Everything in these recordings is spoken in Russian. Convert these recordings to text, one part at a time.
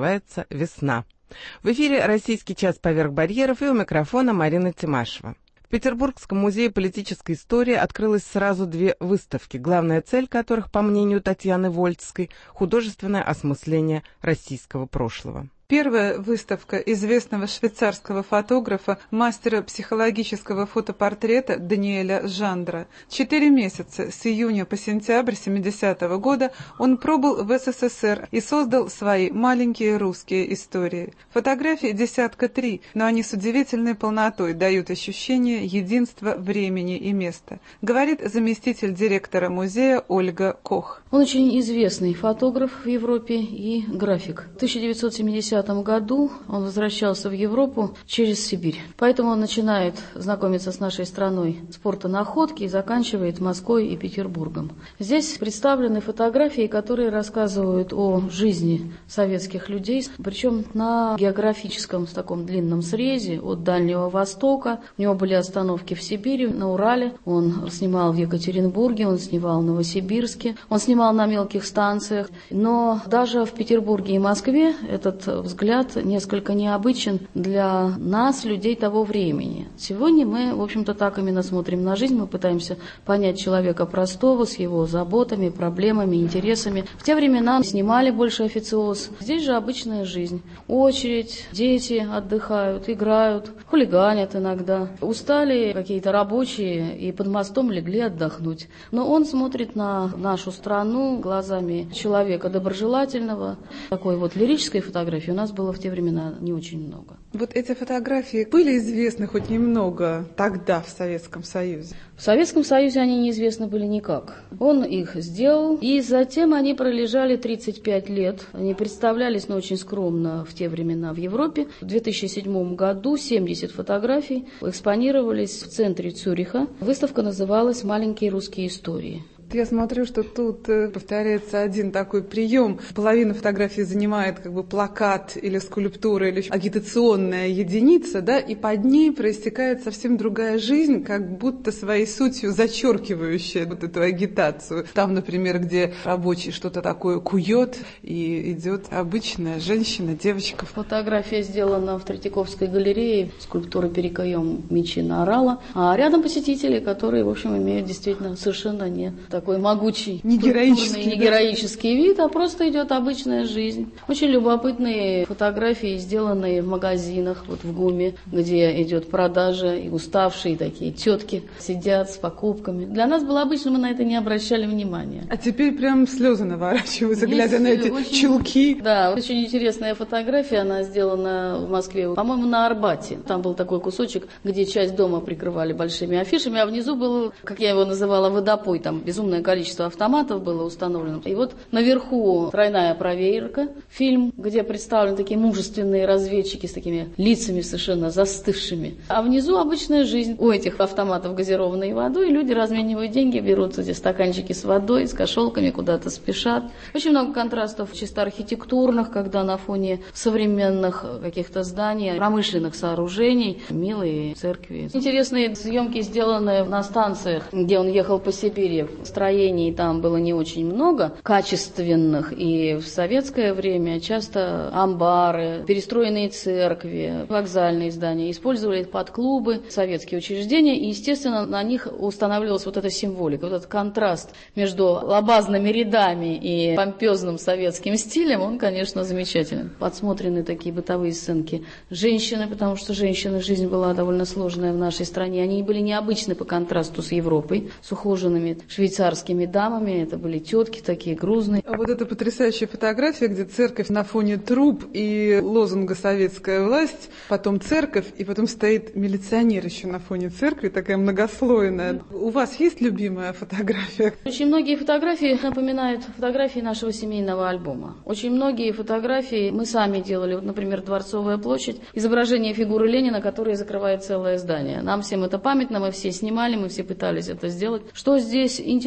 называется «Весна». В эфире «Российский час поверх барьеров» и у микрофона Марина Тимашева. В Петербургском музее политической истории открылось сразу две выставки, главная цель которых, по мнению Татьяны Вольцкой, художественное осмысление российского прошлого. Первая выставка известного швейцарского фотографа, мастера психологического фотопортрета Даниэля Жандра. 4 месяца, с июня по сентябрь 70-го года, он пробыл в СССР и создал свои маленькие русские истории. Фотографий 3, но они с удивительной полнотой дают ощущение единства времени и места, говорит заместитель директора музея Ольга Кох. Он очень известный фотограф в Европе и график. В 1970 году он возвращался в Европу через Сибирь. Поэтому он начинает знакомиться с нашей страной с порта Находки и заканчивает Москвой и Петербургом. Здесь представлены фотографии, которые рассказывают о жизни советских людей, причем на географическом таком длинном срезе от Дальнего Востока. У него были остановки в Сибири, на Урале. Он снимал в Екатеринбурге, он снимал в Новосибирске, он снимал на мелких станциях. Но даже в Петербурге и Москве этот взгляд несколько необычен для нас, людей того времени. Сегодня мы, в общем-то, так именно смотрим на жизнь, мы пытаемся понять человека простого с его заботами, проблемами, интересами. В те времена снимали больше официоз. Здесь же обычная жизнь. Очередь, дети отдыхают, играют, хулиганят иногда. Устали какие-то рабочие и под мостом легли отдохнуть. Но он смотрит на нашу страну глазами человека доброжелательного. Такой вот лирической фотографии у нас было в те времена не очень много. Вот эти фотографии были известны хоть немного тогда в Советском Союзе? В Советском Союзе они неизвестны были никак. Он их сделал, и затем они пролежали 35 лет. Они представлялись, но очень скромно в те времена в Европе. В 2007 году 70 фотографий экспонировались в центре Цюриха. Выставка называлась «Маленькие русские истории». Я смотрю, что тут повторяется один такой прием. Половину фотографии занимает как бы плакат или скульптура, или агитационная единица, да, и под ней проистекает совсем другая жизнь, как будто своей сутью зачеркивающая вот эту агитацию. Там, например, где рабочий что-то такое кует, и идет обычная женщина, девочка. Фотография сделана в Третьяковской галерее, скульптура «Перекаем мечи на орала», а рядом посетители, которые, в общем, имеют действительно совершенно не такой могучий, не героический вид, а просто идет обычная жизнь. Очень любопытные фотографии, сделанные в магазинах, вот в ГУМе, где идет продажа, и уставшие такие тетки сидят с покупками. Для нас было обычно, мы на это не обращали внимания. А теперь прям слезы наворачиваются, глядя на эти чулки. Да, очень интересная фотография, она сделана в Москве, по-моему, на Арбате. Там был такой кусочек, где часть дома прикрывали большими афишами, а внизу был, как я его называла, водопой, там безумное количество автоматов было установлено. И вот наверху тройная проверка, фильм, где представлены такие мужественные разведчики с такими лицами совершенно застывшими. А внизу обычная жизнь. У этих автоматов газированной водой люди разменивают деньги, берут эти стаканчики с водой, с кошелками, куда-то спешат. Очень много контрастов чисто архитектурных, когда на фоне современных каких-то зданий, промышленных сооружений, милые церкви. Интересные съемки, сделанные на станциях, где он ехал по Сибири. Строений там было не очень много, качественных, и в советское время часто амбары, перестроенные церкви, вокзальные здания использовали под клубы, советские учреждения, и, естественно, на них устанавливалась вот эта символика, вот этот контраст между лабазными рядами и помпезным советским стилем, он, конечно, замечателен. Подсмотрены такие бытовые сценки. Женщины, потому что женщины, жизнь была довольно сложная в нашей стране, они были необычны по контрасту с Европой, с ухоженными швейцарскими дамами, это были тетки такие грузные. А вот эта потрясающая фотография, где церковь на фоне труб и лозунга «Советская власть», потом церковь, и потом стоит милиционер еще на фоне церкви, такая многослойная. У вас есть любимая фотография? Очень многие фотографии напоминают фотографии нашего семейного альбома. Очень многие фотографии мы сами делали. Вот, например, Дворцовая площадь, изображение фигуры Ленина, которая закрывает целое здание. Нам всем это памятно, мы все снимали, мы все пытались это сделать. Что здесь интересно?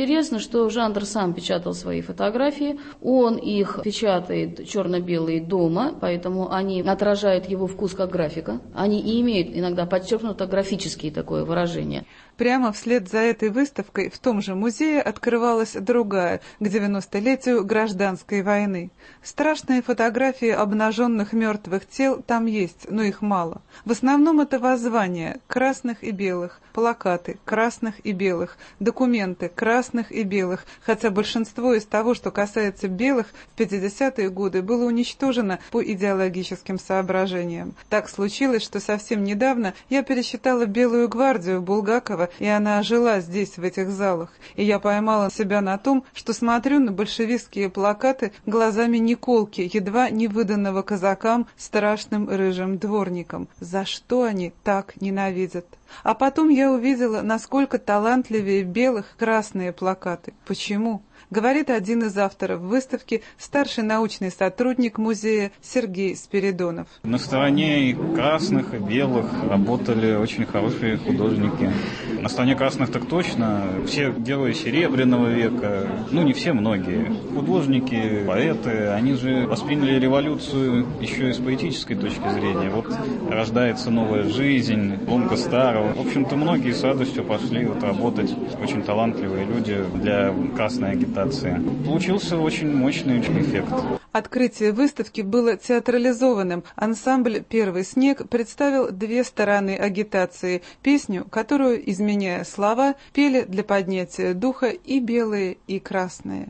интересно, что Жандр сам печатал свои фотографии, он их печатает черно-белые дома, поэтому они отражают его вкус как графика. Они и имеют иногда подчеркнуто графические такое выражение. Прямо вслед за этой выставкой в том же музее открывалась другая, к 90-летию гражданской войны. Страшные фотографии обнаженных мертвых тел там есть, но их мало. В основном это воззвания красных и белых, плакаты красных и белых, документы красных и белых, хотя большинство из того, что касается белых, в 50-е годы было уничтожено по идеологическим соображениям. Так случилось, что совсем недавно я пересчитала Белую гвардию Булгакова, и она ожила здесь, в этих залах. И я поймала себя на том, что смотрю на большевистские плакаты глазами Николки, едва не выданного казакам страшным рыжим дворникам. За что они так ненавидят? А потом я увидела, насколько талантливее белых красные плакаты. Почему? Говорит один из авторов выставки, старший научный сотрудник музея Сергей Спиридонов. На стороне и красных, и белых работали очень хорошие художники. На стороне красных так точно. Все герои Серебряного века, не все, многие. Художники, поэты, они же восприняли революцию еще и с поэтической точки зрения. Вот рождается новая жизнь, ломка старого. В общем-то, многие с радостью пошли работать. Очень талантливые люди для красной агитации. Получился очень мощный эффект. Открытие выставки было театрализованным. Ансамбль «Первый снег» представил две стороны агитации. Песню, которую, изменяя слова, пели для поднятия духа и белые, и красные.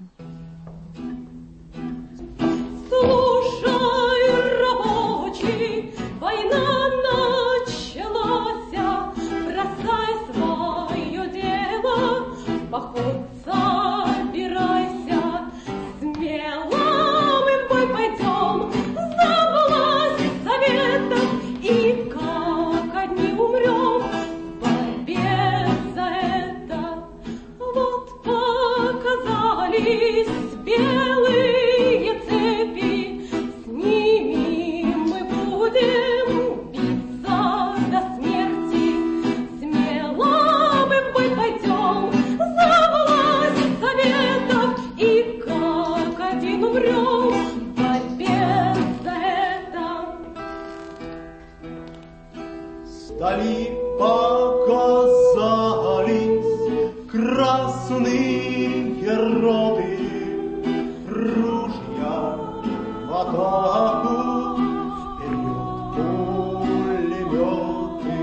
Слушай, рабочий, война началась, бросай свое дело, в поход собирайся, смело мы в бой пойдем, за власть советов, и как одни умрем, в борьбе за это. Вот показались белые цепи, с ними мы будем биться до смерти. Смело мы в бой пойдем за власть советов, и как один умрем в борьбе за это. Вдали показались красные роты, ружья в атаку, вперед пулеметы.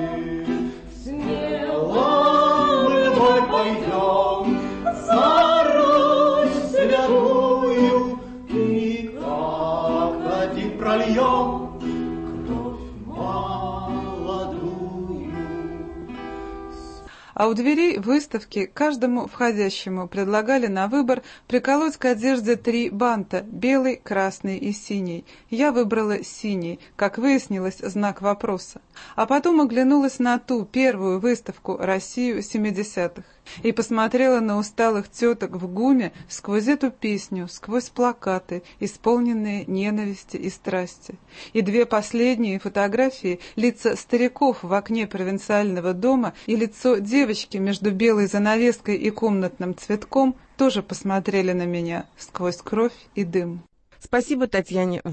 Смело мы в бой пойдем за Русь святую, и как один прольем А у дверей выставки каждому входящему предлагали на выбор приколоть к одежде 3 банта – белый, красный и синий. Я выбрала синий, как выяснилось, знак вопроса. А потом оглянулась на ту первую выставку «Россию 70-х» и посмотрела на усталых теток в ГУМе сквозь эту песню, сквозь плакаты, исполненные ненависти и страсти. И 2 последние фотографии – лица стариков в окне провинциального дома и лицо девочки между белой занавеской и комнатным цветком – тоже посмотрели на меня сквозь кровь и дым. Спасибо Татьяне